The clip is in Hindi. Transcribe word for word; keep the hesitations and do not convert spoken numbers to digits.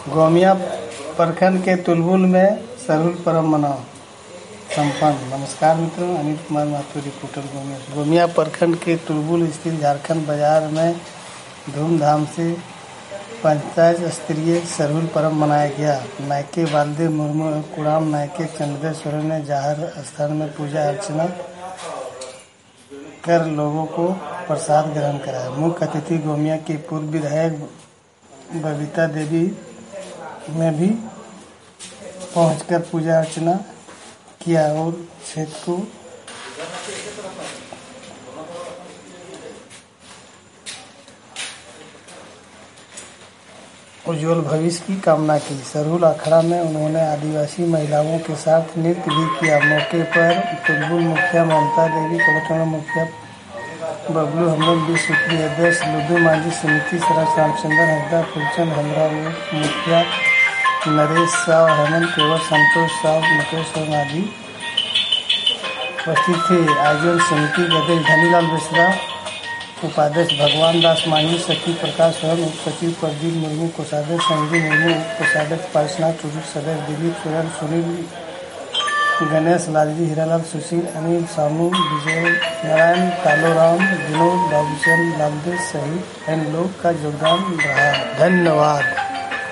गोमिया प्रखंड के तुलबुल में सरहुल पर्व मनाओ संपन्न। नमस्कार मित्रों, अनिल कुमार महतो, रिपोर्टर गोमिया। गोमिया प्रखंड के तुलबुल स्थित झारखंड बाजार में धूमधाम से पंचायत स्तरीय सरहुल पर्व मनाया गया। नायके बालदेव मुर्मू और कुराम नायके चंद्र सोरेन ने जाहर स्थान में पूजा अर्चना कर लोगों को प्रसाद ग्रहण कराया। मुख्य अतिथि गोमिया की पूर्व विधायक बबीता देवी ने भी पहुंचकर पूजा अर्चना किया और क्षेत्र को उज्जवल भविष्य की कामना की। सरहुल अखाड़ा में उन्होंने आदिवासी महिलाओं के साथ नृत्य भी किया। मौके पर तुलबुल मुखिया ममता देवी, कलेक्टर मुखिया बबलू हमदन, विश्व की अध्यक्ष लुदू मांझी, समिति सदस्य रामचंद्र हंसदा, फूलचंद हमरा, मुखिया नरेश साव, हेमंत केवल, संतोष साव, मुकेश और आदि उपस्थित थे। आयोजन समिति के अध्यक्ष धनीलाल बेसरा, उपाध्यक्ष भगवान दास मांझी, सचिव प्रकाश सोरेन, उप सचिव प्रदीप मुर्मू, कोषाध्यक्ष संजू मुर्मू, उप कोषाध्यक्ष पारिसनाथ चौधरी, सदस्य दिलीप सोरेन, सुनील, गणेश लालजी, हीरालाल, सुशील, अनिल, सामू, विजय नारायण, कालोराम, विनोद, बाबूचंद, लालदेव सहित इन लोग का योगदान रहा। धन्यवाद।